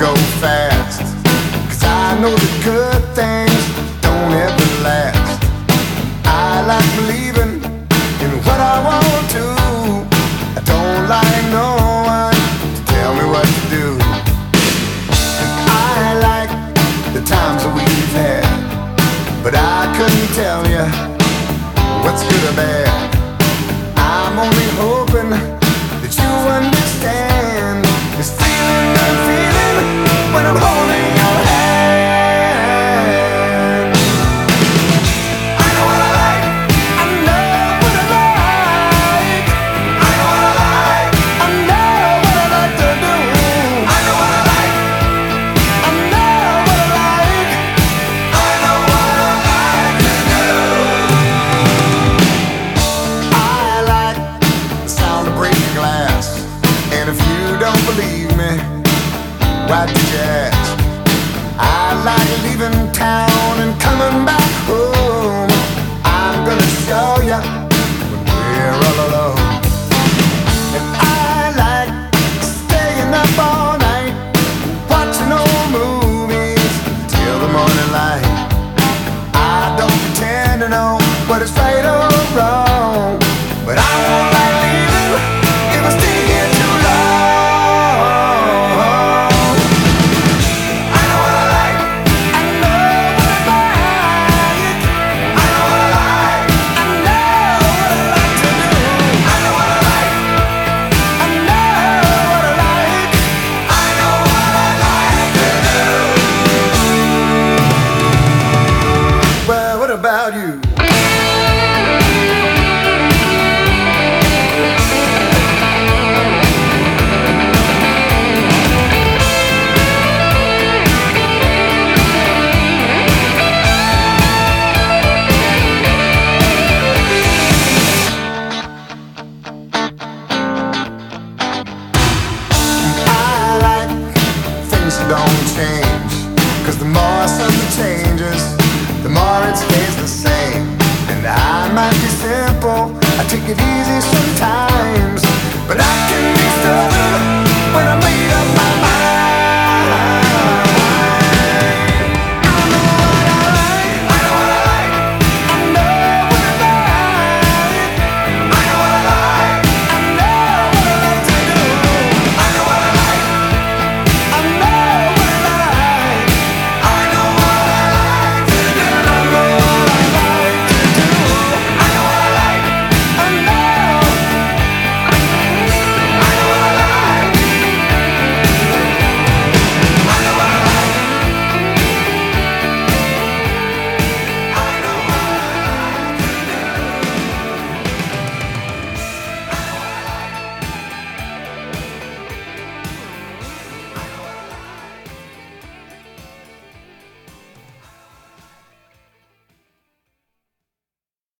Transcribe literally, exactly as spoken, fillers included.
go fast, 'cause I know the good things don't ever last. I like believing in what I want to. I don't like no one to tell me what to do. I like the times that we've had, but I couldn't tell you what's good or bad. I'm only hoping that you understand this feeling I'm feeling when I'm holding your hand. I know what I like, I know what I like. I know what I like, I know what I like to do. I know what I like, I know what I like. I know what I like to do. I like the sound of breaking glass, and if you don't believe me, why did you ask? I like leaving town and coming back home. I'm gonna show you